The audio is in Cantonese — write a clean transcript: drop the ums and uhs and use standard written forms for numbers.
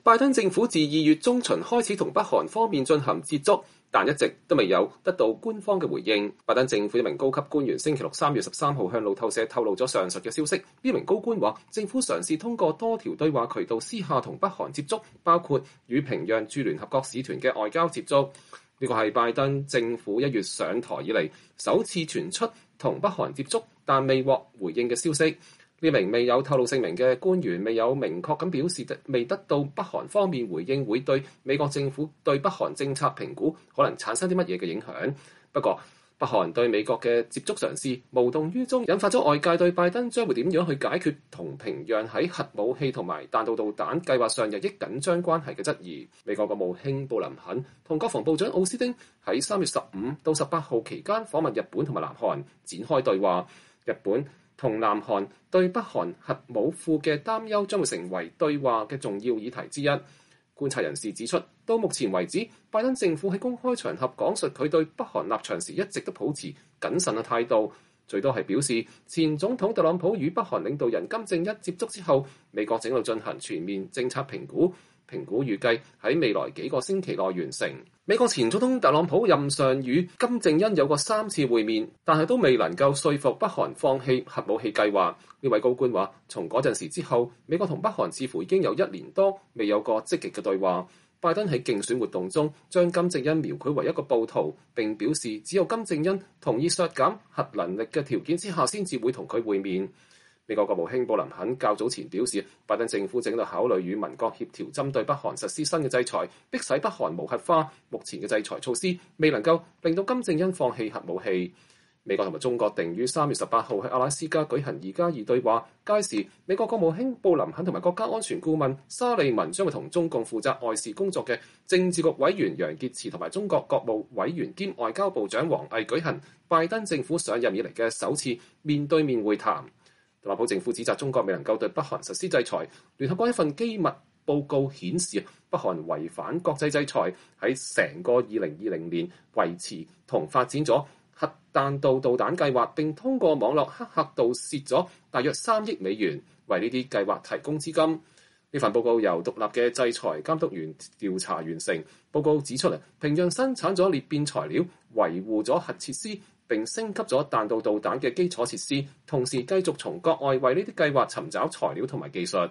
拜登政府自2月中旬開始同北韓方面進行接觸，但一直都未有得到官方嘅回應。拜登政府一名高級官員星期六3月13號向路透社透露咗上述嘅消息。呢名高官話，政府嘗試通過多條對話渠道私下同北韓接觸，包括與平壤駐聯合國使團嘅外交接觸。呢個係拜登政府1月上台以嚟首次傳出同北韓接觸但未獲回應嘅消息。呢名未有透露姓名嘅官員未有明確咁表示未得到北韓方面回應會對美國政府對北韓政策評估可能產生啲乜嘢嘅影響。不過，北韓對美國嘅接觸嘗試無動於衷，引發咗外界對拜登將會點樣去解決同平壤喺核武器同埋彈道導彈計劃上日益緊張關係嘅質疑。美國國務卿布林肯同國防部長奧斯汀喺3月15到18號期間訪問日本同埋南韓，展開對話。日本同南韓對北韓核武庫嘅擔憂將會成為對話嘅重要議題之一。觀察人士指出，到目前為止，拜登政府喺公開場合講述佢對北韓立場時一直都保持謹慎嘅態度，最多係表示前總統特朗普與北韓領導人金正恩接觸之後，美國正喺度進行全面政策評估預計喺未來幾個星期內完成。美國前總統特朗普任上與金正恩有過3次會面，但係都未能夠說服北韓放棄核武器計劃。呢位高官話，從嗰陣時之後，美國同北韓似乎已經有1年多未有過積極嘅對話。拜登喺競選活動中將金正恩描繪為一個暴徒，並表示只有金正恩同意削減核能力嘅條件之下，先至會同佢會面。美國國務卿布林肯較早前表示，拜登政府正在考慮與盟國協調，針對北韓實施新嘅制裁，迫使北韓無核化。目前嘅制裁措施未能夠令到金正恩放棄核武器。美國同埋中國定於3月18號喺阿拉斯加舉行2+2對話，屆時美國國務卿布林肯同埋國家安全顧問沙利文將會同中共負責外事工作嘅政治局委員楊潔篪同埋中國國務委員兼外交部長王毅舉行拜登政府上任以嚟嘅首次面對面會談。特朗普政府指責中國未能夠對北韓實施制裁。聯合國一份機密報告顯示，北韓違反國際制裁，喺成個2020年維持同發展咗核彈道導彈計劃，並通過網絡黑客盜竊咗大約3億美元，為呢啲計劃提供資金。呢份報告由獨立嘅制裁監督員調查完成。報告指出平壤生產咗裂變材料，維護咗核設施，並升級咗彈道導彈嘅基礎設施，同時繼續從國外為呢啲計劃尋找材料同埋技術。